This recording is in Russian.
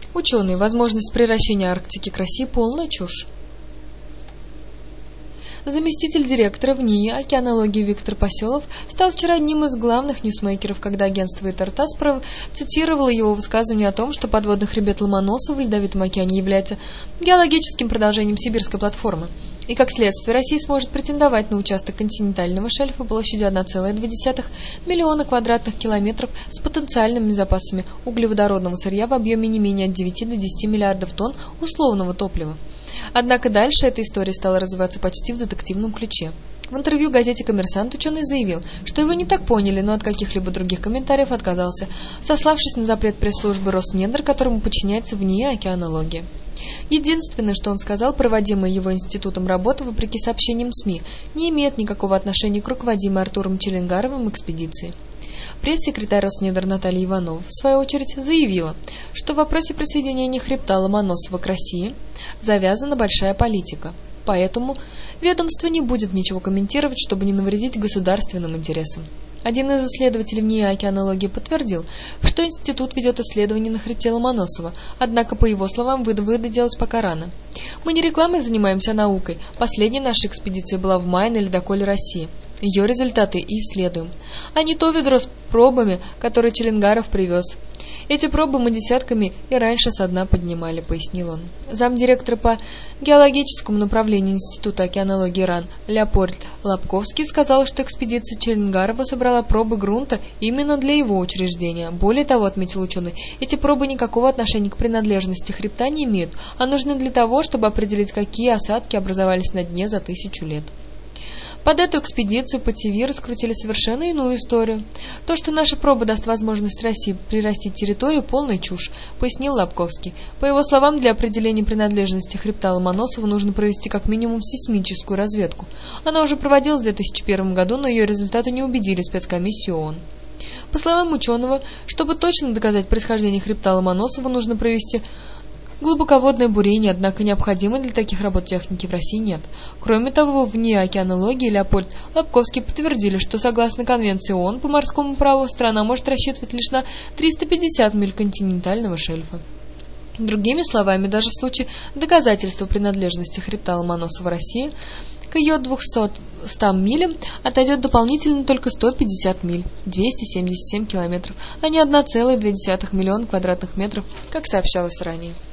Ученые, возможность превращения Арктики к России – полная чушь. Заместитель директора в НИИ океанологии Виктор Поселов стал вчера одним из главных ньюсмейкеров, когда агентство ТАСС цитировало его высказывание о том, что подводный хребет Ломоносова в Ледовитом океане является геологическим продолжением сибирской платформы. И как следствие Россия сможет претендовать на участок континентального шельфа площадью 1,2 миллиона квадратных километров с потенциальными запасами углеводородного сырья в объеме не менее от 9 до 10 миллиардов тонн условного топлива. Однако дальше эта история стала развиваться почти в детективном ключе. В интервью газете «Коммерсант» ученый заявил, что его не так поняли, но от каких-либо других комментариев отказался, сославшись на запрет пресс-службы Роснедр, которому подчиняется в НИИ океанология. Единственное, что он сказал, проводимая его институтом работа, вопреки сообщениям СМИ, не имеет никакого отношения к руководимой Артуром Челенгаровым экспедиции. Пресс-секретарь Роснедр Наталья Иванова, в свою очередь, заявила, что в вопросе присоединения хребта Ломоносова к России завязана большая политика, поэтому ведомство не будет ничего комментировать, чтобы не навредить государственным интересам. Один из исследователей в НИИ океанологии подтвердил, что институт ведет исследования на хребте Ломоносова, однако, по его словам, выводы делать пока рано. «Мы не рекламой занимаемся, а наукой. Последняя наша экспедиция была в мае на ледоколе России. Ее результаты и исследуем. А не то ведро с пробами, которые Челенгаров привез. Эти пробы мы десятками и раньше со дна поднимали», — пояснил он. Замдиректора по геологическому направлению Института океанологии РАН Леопольд Лобковский сказал, что экспедиция Челенгарова собрала пробы грунта именно для его учреждения. Более того, отметил ученый, эти пробы никакого отношения к принадлежности хребта не имеют, а нужны для того, чтобы определить, какие осадки образовались на дне за 1000 лет. Под эту экспедицию по ТВ раскрутили совершенно иную историю. То, что наша проба даст возможность России прирастить территорию, полная чушь, пояснил Лобковский. По его словам, для определения принадлежности хребта Ломоносова нужно провести как минимум сейсмическую разведку. Она уже проводилась в 2001 году, но ее результаты не убедили спецкомиссию ООН. По словам ученого, чтобы точно доказать происхождение хребта Ломоносова, нужно провести глубоководное бурение, однако необходимой для таких работ техники в России нет. Кроме того, в НИИ океанологии Леопольд Лобковский подтвердили, что согласно Конвенции ООН по морскому праву страна может рассчитывать лишь на 350 миль континентального шельфа. Другими словами, даже в случае доказательства принадлежности хребта Ломоносова России к ее 200 милям отойдет дополнительно только 150 миль, 277 километров, а не 1,2 миллиона квадратных метров, как сообщалось ранее.